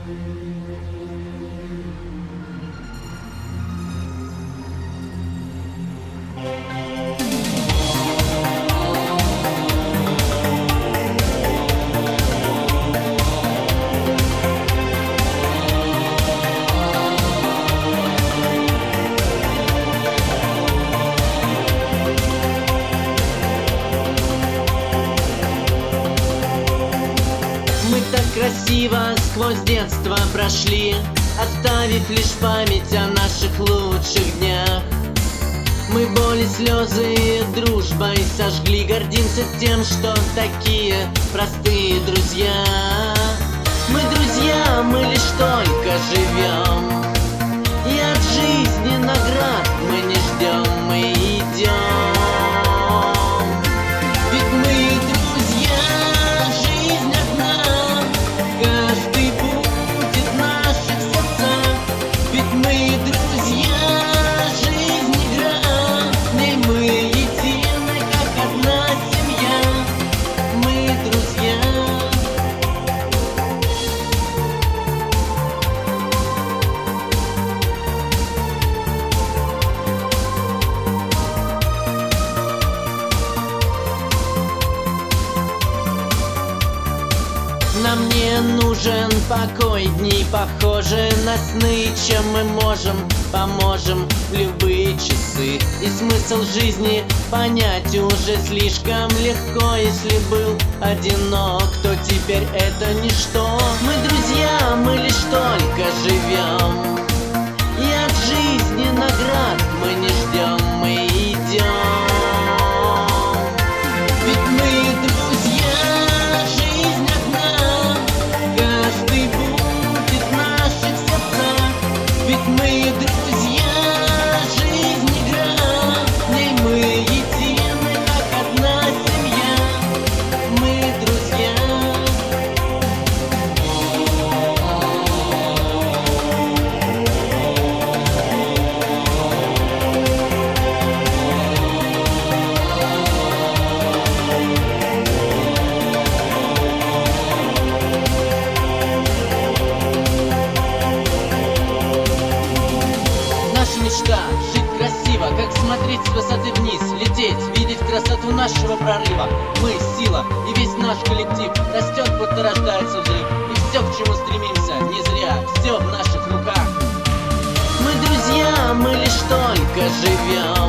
Красиво сквозь детство прошли, оставив лишь память о наших лучших днях. Мы боли, слезы, дружбой сожгли, гордимся тем, что такие простые друзья. Мы друзья, мы лишь только живем, и от жизни наград мы не ждем, мы идем. Ведь мы друзья, жизнь одна, каждый будет в наших сердцах. Ведь мы друзья, жизнь игра, в ней мы едины, как одна семья. Мы друзья. Нам не нужен покой, дни похожи на сны. Чем мы можем, поможем в любые часы. И смысл жизни понять уже слишком легко. Если был одинок, то теперь это ничто. Мы друзья, мы лишь только живем, и от жизни наград мы не ждем, мы идем. Ведь мы друзья, жизнь одна, каждый будет в наших сердцах. Ведь мы друзья, жизнь игра, в ней мы едины, как одна семья. Мы друзья. Наша мечта — жить красиво, как смотреть с высоты вниз, лететь, видеть красоту нашего прорыва. Мы — сила, и весь наш коллектив растет, будто рождается взрыв. И все, к чему стремимся, не зря, все в наших руках. Мы друзья, мы лишь только живем,